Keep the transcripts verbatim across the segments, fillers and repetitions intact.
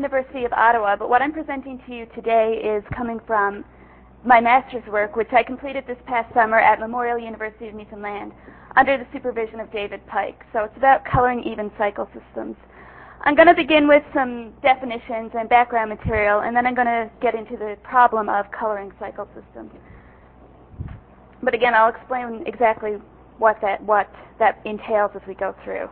University of Ottawa, but what I'm presenting to you today is coming from my master's work, which I completed this past summer at Memorial University of Newfoundland under the supervision of David Pike. So it's about coloring even cycle systems. I'm going to begin with some definitions and background material, and then I'm going to get into the problem of coloring cycle systems. But again, I'll explain exactly what that, what that entails as we go through.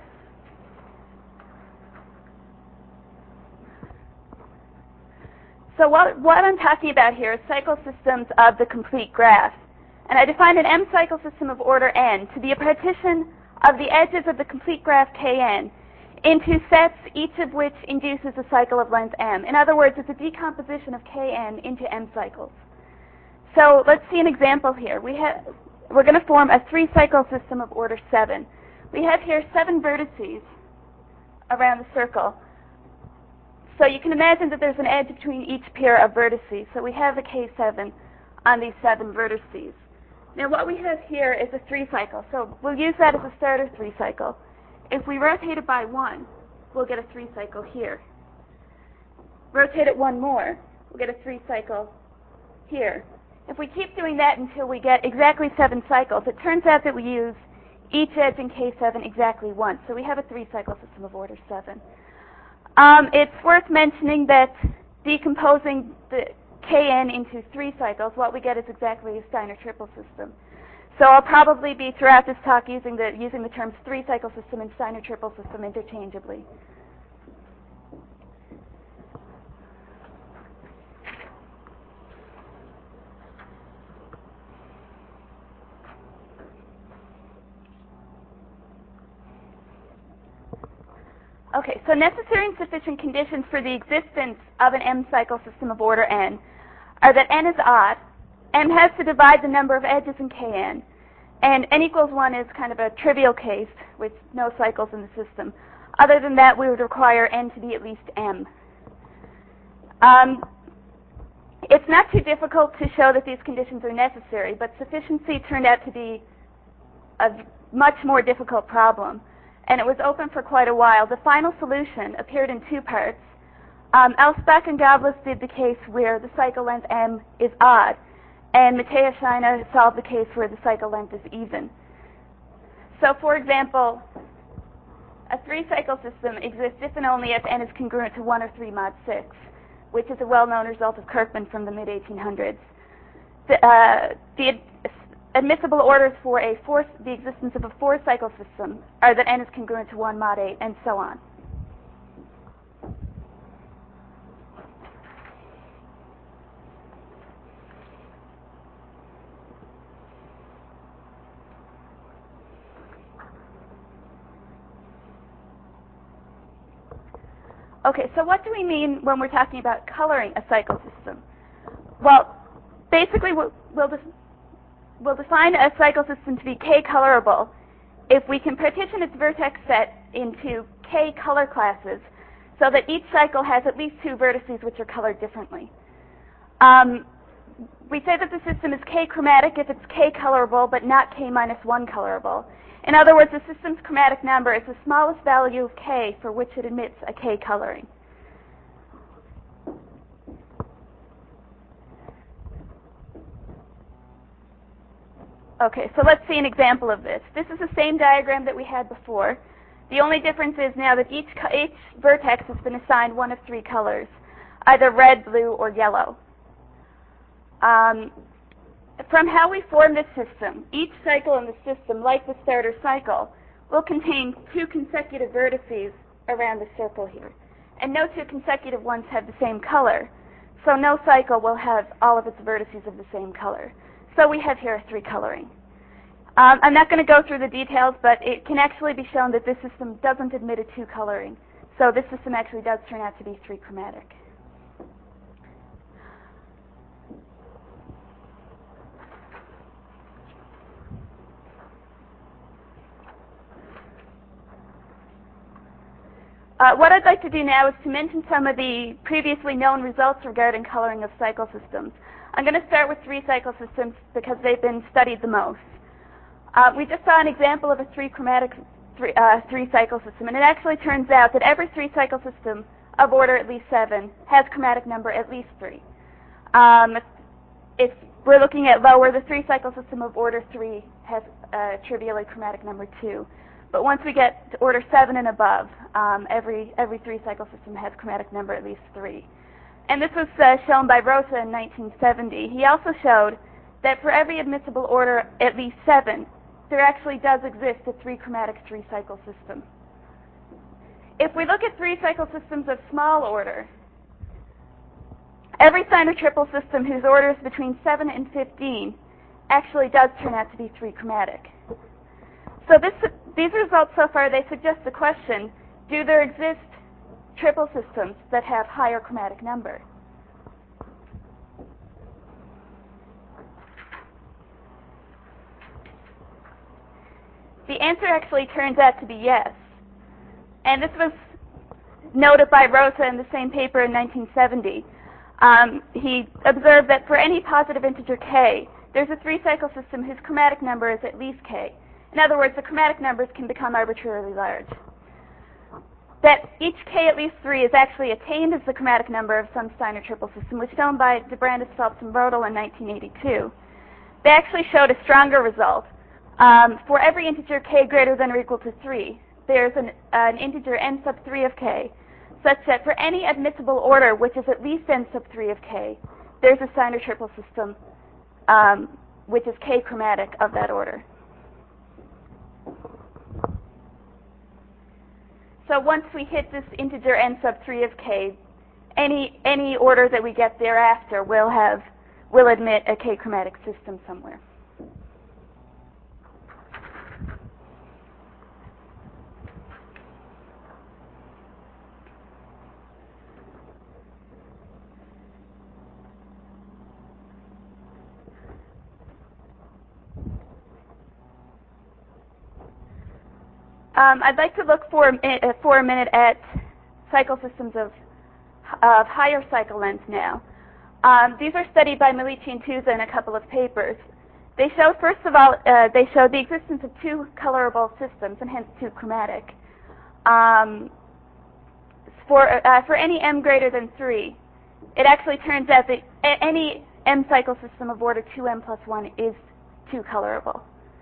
So what, what I'm talking about here is cycle systems of the complete graph. And I define an M cycle system of order n to be a partition of the edges of the complete graph Kn into sets, each of which induces a cycle of length m. In other words, it's a decomposition of Kn into m cycles. So let's see an example here. We have, we're going to form a three-cycle system of order seven. We have here seven vertices around the circle. So you can imagine that there's an edge between each pair of vertices. So we have a K seven on these seven vertices. Now what we have here is a three-cycle. So we'll use that as a starter three-cycle. If we rotate it by one, we'll get a three-cycle here. Rotate it one more, we'll get a three-cycle here. If we keep doing that until we get exactly seven cycles, it turns out that we use each edge in K seven exactly once. So we have a three-cycle system of order seven. Um, it's worth mentioning that decomposing the Kn into three cycles, what we get is exactly a Steiner triple system. So I'll probably be throughout this talk using the using the terms three-cycle system and Steiner triple system interchangeably. Okay, so necessary and sufficient conditions for the existence of an M-cycle system of order n are that n is odd, m has to divide the number of edges in Kn, and n equals one is kind of a trivial case with no cycles in the system. Other than that, we would require n to be at least m. Um, it's not too difficult to show that these conditions are necessary, but sufficiency turned out to be a much more difficult problem. And it was open for quite a while. The final solution appeared in two parts. Um, Alsbach and Gablis did the case where the cycle length m is odd, and Matea Scheine solved the case where the cycle length is even. So, for example, a three-cycle system exists if and only if n is congruent to one or three mod six, which is a well-known result of Kirkman from the mid eighteen hundreds. The, uh, the admissible orders for a four, the existence of a four-cycle system are that n is congruent to one mod eight, and so on. Okay, so what do we mean when we're talking about coloring a cycle system? Well, basically we'll, we'll just We'll define a cycle system to be K-colorable if we can partition its vertex set into K color classes so that each cycle has at least two vertices which are colored differently. Um, we say that the system is K-chromatic if it's K-colorable but not K minus one colorable. In other words, the system's chromatic number is the smallest value of K for which it admits a K coloring. Okay, so let's see an example of this. This is the same diagram that we had before. The only difference is now that each, each vertex has been assigned one of three colors, either red, blue, or yellow. Um, from how we form this system, each cycle in the system, like the starter cycle, will contain two consecutive vertices around the circle here. And no two consecutive ones have the same color, so no cycle will have all of its vertices of the same color. So we have here a three coloring. Um, I'm not going to go through the details, but it can actually be shown that this system doesn't admit a two coloring. So this system actually does turn out to be three chromatic. Uh, what I'd like to do now is to mention some of the previously known results regarding coloring of cycle systems. I'm going to start with three-cycle systems because they've been studied the most. Uh, we just saw an example of a three-chromatic three, uh, three-cycle system, and it actually turns out that every three-cycle system of order at least seven has chromatic number at least three. Um, if we're looking at lower, the three-cycle system of order three has uh, trivially chromatic number two. But once we get to order seven and above, um, every every three-cycle system has chromatic number at least three. And this was uh, shown by Rosa in nineteen seventy. He also showed that for every admissible order at least seven, there actually does exist a three-chromatic three-cycle system. If we look at three-cycle systems of small order, every Steiner triple system whose order is between seven and fifteen actually does turn out to be three-chromatic. So this, these results so far, they suggest the question, do there exist triple systems that have higher chromatic number? The answer actually turns out to be yes. And this was noted by Rosa in the same paper in nineteen seventy. Um, he observed that for any positive integer k, there's a three-cycle system whose chromatic number is at least k. In other words, the chromatic numbers can become arbitrarily large. That each k at least three is actually attained as the chromatic number of some Steiner triple system was shown by DeBrandis, Phelps, and Rodel in nineteen eighty-two. They actually showed a stronger result. Um, for every integer k greater than or equal to three, there's an, uh, an integer n sub three of k, such that for any admissible order which is at least n sub three of k, there's a Steiner triple system um, which is k chromatic of that order. So once we hit this integer n sub three of k, any any order that we get thereafter will have will admit a k chromatic system somewhere. Um, I'd like to look for, uh, for a minute at cycle systems of, of higher cycle length now. Um, these are studied by Milici and Tusa in a couple of papers. They show, first of all, uh, they show the existence of two colorable systems, and hence two chromatic. Um, for, uh, for any m greater than three, it actually turns out that a any m cycle system of order two m plus one is two colorable.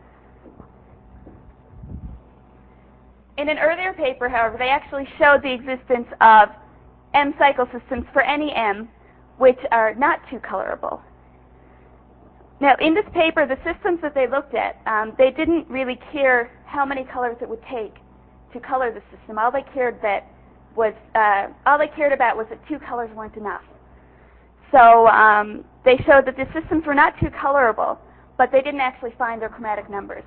In an earlier paper, however, they actually showed the existence of m cycle systems for any m which are not two colorable. Now, in this paper, the systems that they looked at, um, they didn't really care how many colors it would take to color the system. All they cared that was uh, all they cared about was that two colors weren't enough. So um, they showed that the systems were not two colorable, but they didn't actually find their chromatic numbers.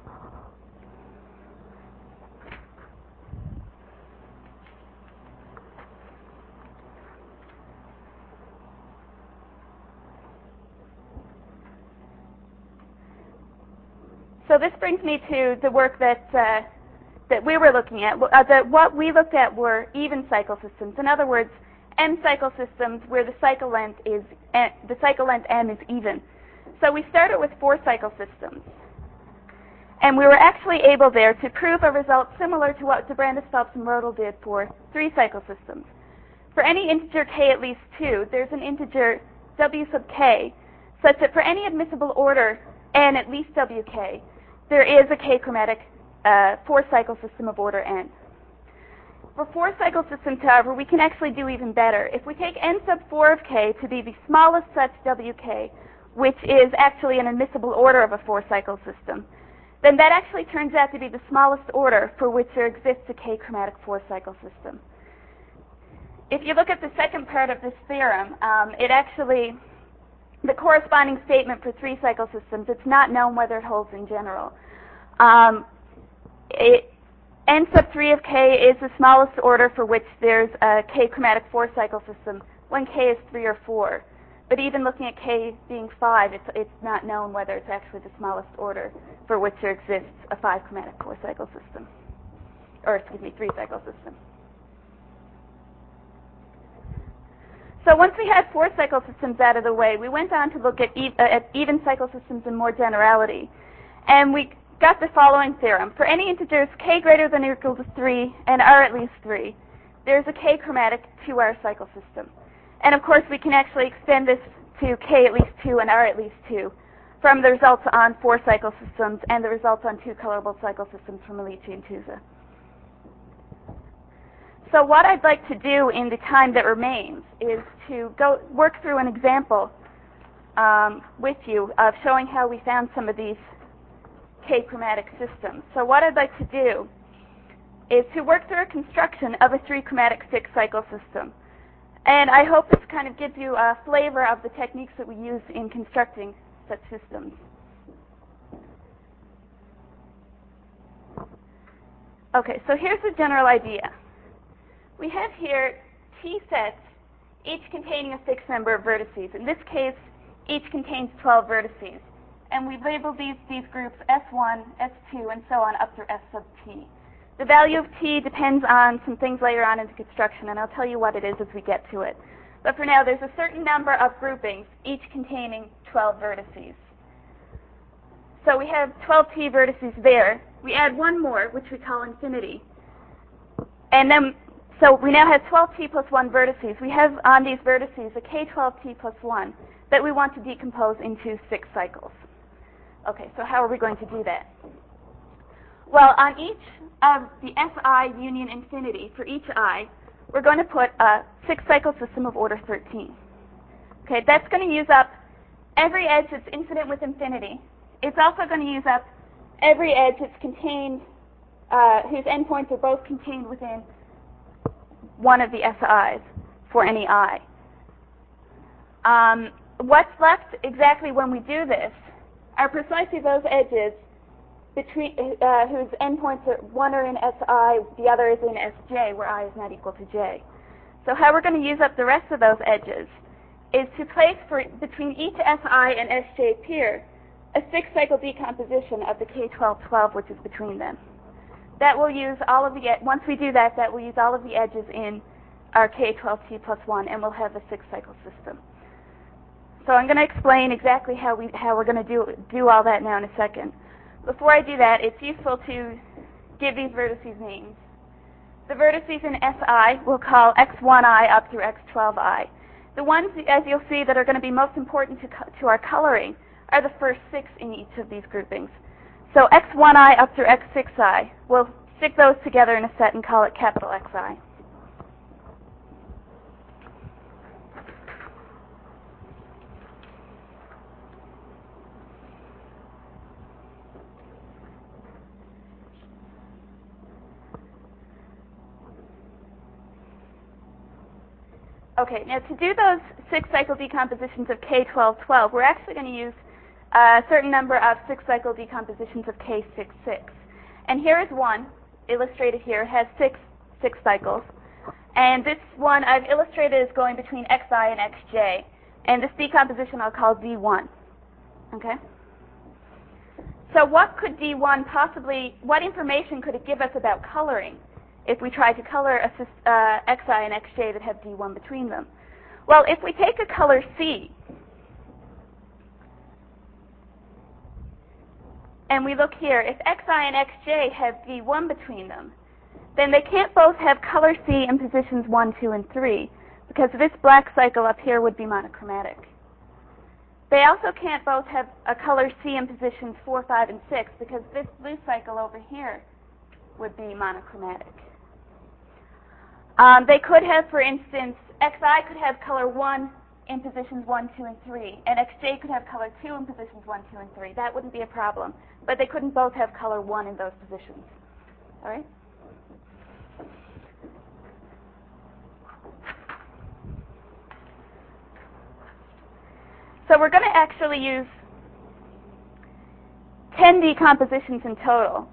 So this brings me to the work that uh, that we were looking at. Uh, the, what we looked at were even cycle systems. In other words, m cycle systems where the cycle length is uh, the cycle length m is even. So we started with four cycle systems, and we were actually able there to prove a result similar to what DeBrandis, Phelps, and Rodel did for three cycle systems. For any integer k at least two, there's an integer w sub k, such that for any admissible order n at least wk, there is a k-chromatic uh, four-cycle system of order n. For four-cycle systems, however, we can actually do even better. If we take n sub four of k to be the smallest such wk, which is actually an admissible order of a four-cycle system, then that actually turns out to be the smallest order for which there exists a k-chromatic four-cycle system. If you look at the second part of this theorem, um, it actually the corresponding statement for three-cycle systems, it's not known whether it holds in general. Um, it, n sub three of k is the smallest order for which there's a k-chromatic four-cycle system when k is three or four. But even looking at k being five, it's, it's not known whether it's actually the smallest order for which there exists a five-chromatic four-cycle system. Or, excuse me, three-cycle system. So once we had four cycle systems out of the way, we went on to look at, e uh, at even cycle systems in more generality. And we got the following theorem. For any integers k greater than or equal to three and r at least three, there's a K chromatic to our cycle system. And of course, we can actually extend this to K at least two and R at least two from the results on four cycle systems and the results on two colorable cycle systems from Alici and Tusa. So what I'd like to do in the time that remains is to go work through an example um, with you of showing how we found some of these K chromatic systems. So what I'd like to do is to work through a construction of a three chromatic six cycle system. And I hope this kind of gives you a flavor of the techniques that we use in constructing such systems. Okay, so here's the general idea. We have here T sets, each containing a fixed number of vertices. In this case, each contains twelve vertices. And we label these, these groups S one, S two, and so on up through S sub T. The value of T depends on some things later on in the construction, and I'll tell you what it is as we get to it. But for now, there's a certain number of groupings, each containing twelve vertices. So we have twelve T vertices there. We add one more, which we call infinity. And then, so we now have twelve T plus one vertices. We have on these vertices a K twelve T plus one that we want to decompose into six cycles. Okay, so how are we going to do that? Well, on each of the Si union infinity, for each I, we're going to put a six-cycle system of order thirteen. Okay, that's going to use up every edge that's infinite with infinity. It's also going to use up every edge that's contained, uh, whose endpoints are both contained within one of the S Is for any I. Um, what's left exactly when we do this are precisely those edges between uh, whose endpoints are one are in Si, the other is in Sj, where I is not equal to j. So how we're going to use up the rest of those edges is to place for between each Si and Sj pair a six-cycle decomposition of the K twelve twelve, which is between them. That will use all of the once we do that, that will use all of the edges in our K twelve T plus one, and we'll have a six-cycle system. So I'm going to explain exactly how we how we're going to do do all that now in a second. Before I do that, it's useful to give these vertices names. The vertices in Si we'll call X one I up through X twelve I. The ones, as you'll see, that are going to be most important to, to our coloring are the first six in each of these groupings. So X one I up through X six I, we'll stick those together in a set and call it capital Xi. Okay, now to do those six-cycle decompositions of K twelve twelve, we're actually going to use a certain number of six-cycle decompositions of K six six. And here is one, illustrated here, has six six cycles. And this one I've illustrated as going between Xi and Xj. And this decomposition I'll call D one. Okay? So what could D one possibly, what information could it give us about coloring if we try to color a, uh, Xi and Xj that have D one between them? Well, if we take a color C, and we look here, if Xi and Xj have D one between them, then they can't both have color C in positions one, two, and three, because this black cycle up here would be monochromatic. They also can't both have a color C in positions four, five, and six, because this blue cycle over here would be monochromatic. Um, they could have, for instance, Xi could have color one in positions one, two, and three, and Xj could have color two in positions one, two, and three. That wouldn't be a problem, but they couldn't both have color one in those positions. All right? So we're going to actually use ten decompositions in total.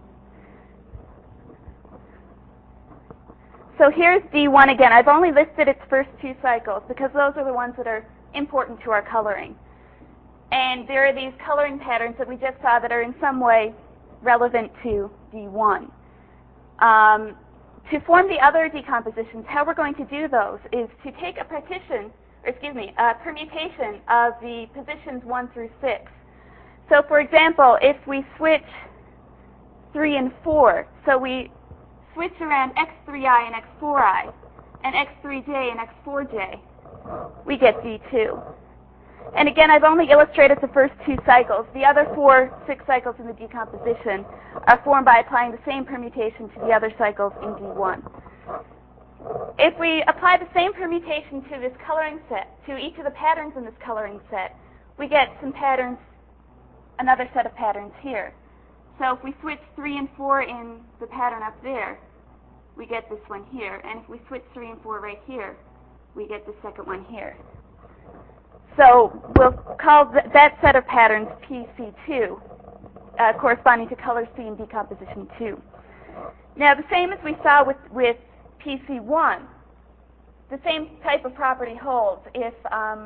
So here's D one again. I've only listed its first two cycles because those are the ones that are important to our coloring. And there are these coloring patterns that we just saw that are in some way relevant to D one. Um, to form the other decompositions, how we're going to do those is to take a partition, or excuse me, a permutation of the positions one through six. So for example, if we switch three and four, so we switch around X three I and X four I, and X three J and X four J, we get D two. And again, I've only illustrated the first two cycles. The other four, six cycles in the decomposition are formed by applying the same permutation to the other cycles in D one. If we apply the same permutation to this coloring set, to each of the patterns in this coloring set, we get some patterns, another set of patterns here. So if we switch three and four in the pattern up there, we get this one here. And if we switch three and four right here, we get the second one here. So we'll call th that set of patterns P C two, uh, corresponding to color C in decomposition two. Now the same as we saw with, with P C one, the same type of property holds. If um,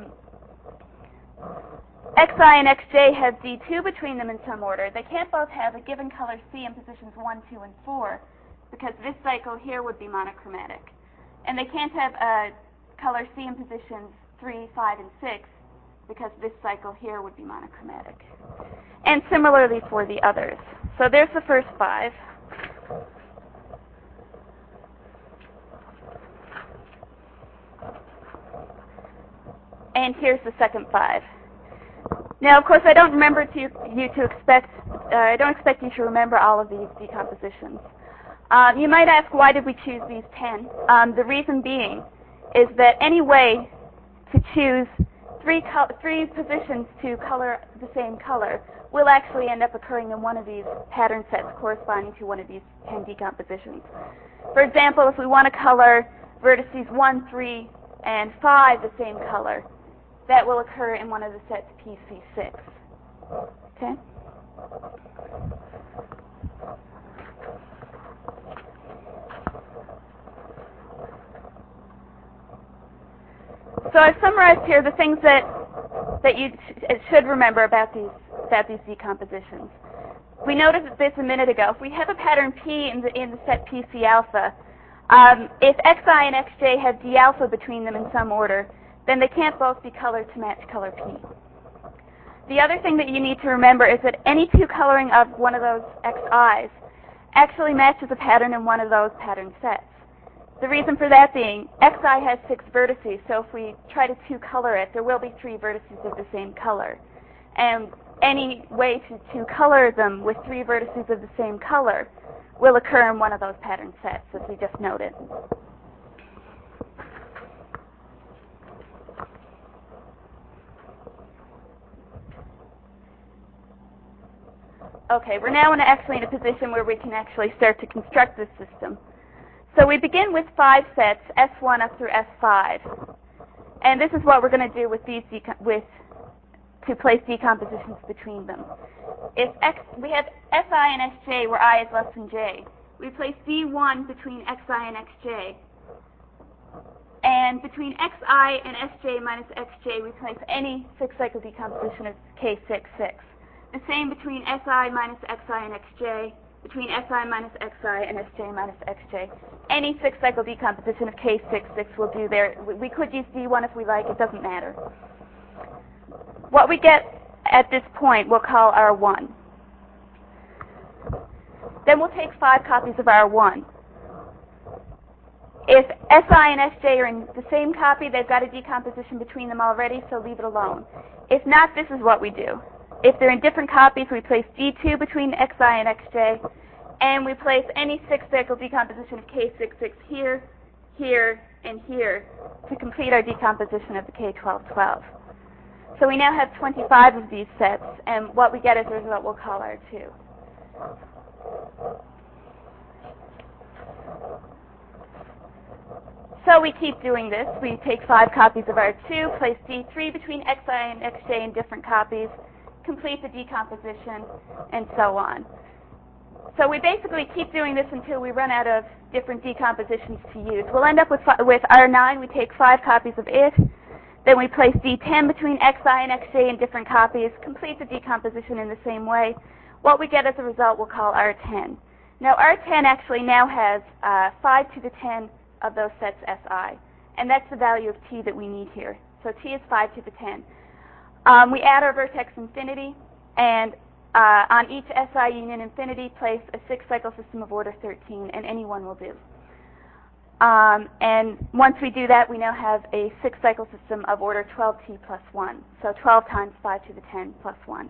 Xi and Xj have D two between them in some order, they can't both have a given color C in positions one, two, and four, because this cycle here would be monochromatic. And they can't have a color C in positions three, five, and six, because this cycle here would be monochromatic. And similarly for the others. So there's the first five. And here's the second five. Now, of course, I don't remember to you to expect. Uh, I don't expect you to remember all of these decompositions. Um, you might ask, why did we choose these ten? Um, the reason being is that any way to choose three three positions to color the same color will actually end up occurring in one of these pattern sets corresponding to one of these ten decompositions. For example, if we want to color vertices one, three, and five the same color, that will occur in one of the sets P C six. Okay? So I've summarized here the things that that you sh should remember about these about these decompositions. We noticed this a minute ago. If we have a pattern P in the in the set P C alpha, um, if Xi and Xj have D alpha between them in some order, then they can't both be colored to match color P. The other thing that you need to remember is that any two coloring of one of those Xi's actually matches a pattern in one of those pattern sets. The reason for that being, Xi has six vertices, so if we try to two-color it, there will be three vertices of the same color. And any way to two-color them with three vertices of the same color will occur in one of those pattern sets, as we just noted. Okay, we're now in actually in a position where we can actually start to construct this system. So we begin with five sets, S one up through S five. And this is what we're going to do with these with to place decompositions between them. If X, we have Si and Sj where I is less than j, we place D one between Xi and Xj. And between Xi and Sj minus Xj, we place any six-cycle decomposition of K six six. The same between Si minus Xi and Xj, between Si minus Xi and Sj minus Xj. Any six-cycle decomposition of K six six will do there. We could use D one if we like, it doesn't matter. What we get at this point we'll call R one. Then we'll take five copies of R one. If Si and Sj are in the same copy, they've got a decomposition between them already, so leave it alone. If not, this is what we do. If they're in different copies, we place D two between Xi and Xj, and we place any six-cycle decomposition of K six six here, here, and here to complete our decomposition of the K twelve twelve. So we now have twenty-five of these sets, and what we get as a result we'll call R two. So we keep doing this. We take five copies of R two, place D three between Xi and Xj in different copies, complete the decomposition, and so on. So we basically keep doing this until we run out of different decompositions to use. We'll end up with, with R nine. We take five copies of it. Then we place D ten between Xi and Xj in different copies, complete the decomposition in the same way. What we get as a result we'll call R ten. Now R ten actually now has uh, five to the ten of those sets Si, and that's the value of T that we need here. So T is five to the ten. Um, we add our vertex infinity, and uh, on each Si union infinity, place a six-cycle system of order thirteen, and any one will do. Um, and once we do that, we now have a six-cycle system of order twelve T plus one. So twelve times five to the ten plus one.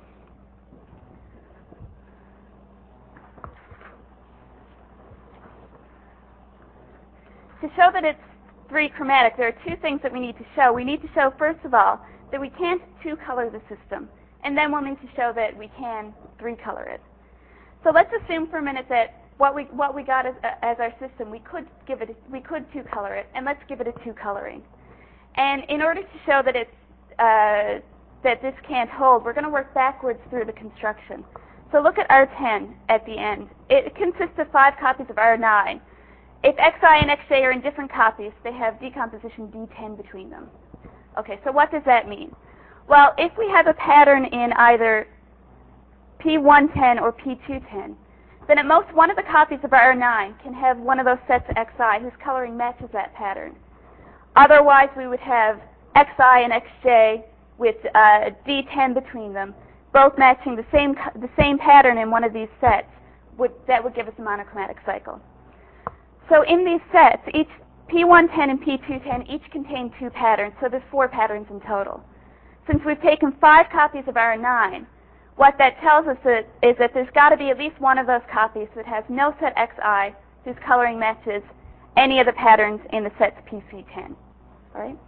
To show that it's three-chromatic, there are two things that we need to show. We need to show, first of all, that we can't two-color the system. And then we'll need to show that we can three-color it. So let's assume for a minute that what we what we got as, as our system, we could give it, we could two-color it, and let's give it a two-coloring. And in order to show that it's uh, that this can't hold, we're going to work backwards through the construction. So look at R ten at the end. It consists of five copies of R nine. If Xi and Xj are in different copies, they have decomposition D ten between them. Okay, so what does that mean? Well, if we have a pattern in either P one ten or P two ten, then at most one of the copies of R nine can have one of those sets of Xi whose coloring matches that pattern. Otherwise, we would have Xi and Xj with uh, D ten between them, both matching the same the same pattern in one of these sets. Would, that would give us a monochromatic cycle. So in these sets, each P one ten and P two ten each contain two patterns, so there's four patterns in total. Since we've taken five copies of R nine, what that tells us is, is that there's got to be at least one of those copies that has no set Xi whose coloring matches any of the patterns in the sets P C ten. All right?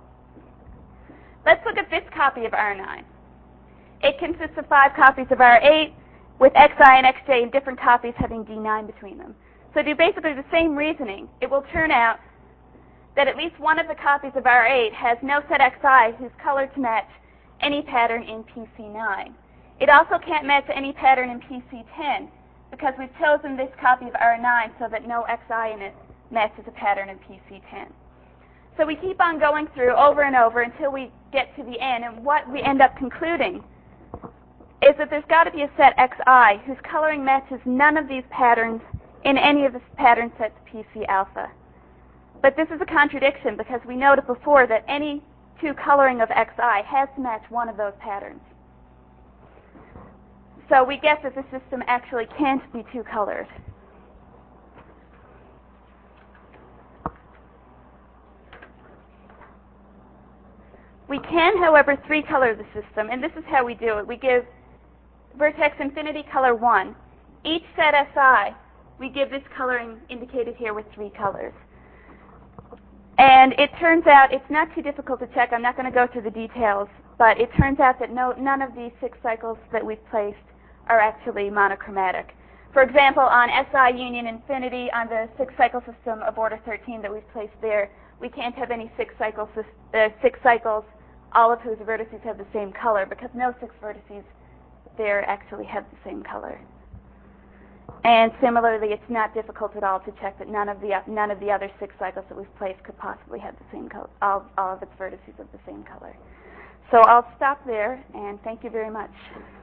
Let's look at this copy of R nine. It consists of five copies of R eight with Xi and Xj in different copies having D nine between them. So do basically the same reasoning. It will turn out that at least one of the copies of R eight has no set Xi whose color to match any pattern in P C nine. It also can't match any pattern in P C ten because we've chosen this copy of R nine so that no Xi in it matches a pattern in P C ten. So we keep on going through over and over until we get to the end, and what we end up concluding is that there's got to be a set Xi whose coloring matches none of these patterns in any of the pattern sets P C alpha. But this is a contradiction because we noted before that any two coloring of Xi has to match one of those patterns. So we guess that the system actually can't be two colored. We can, however, three color the system, and this is how we do it. We give vertex infinity color one. Each set Si, we give this coloring indicated here with three colors. And it turns out it's not too difficult to check. I'm not going to go through the details, but it turns out that no, none of these six cycles that we've placed are actually monochromatic. For example, on Si union infinity, on the six-cycle system of order thirteen that we've placed there, we can't have any six cycles, uh, six cycles, all of whose vertices have the same color, because no six vertices there actually have the same color. And similarly, it's not difficult at all to check that none of the none of the other six cycles that we've placed could possibly have the same color, all, all of its vertices of the same color. So I'll stop there, and thank you very much.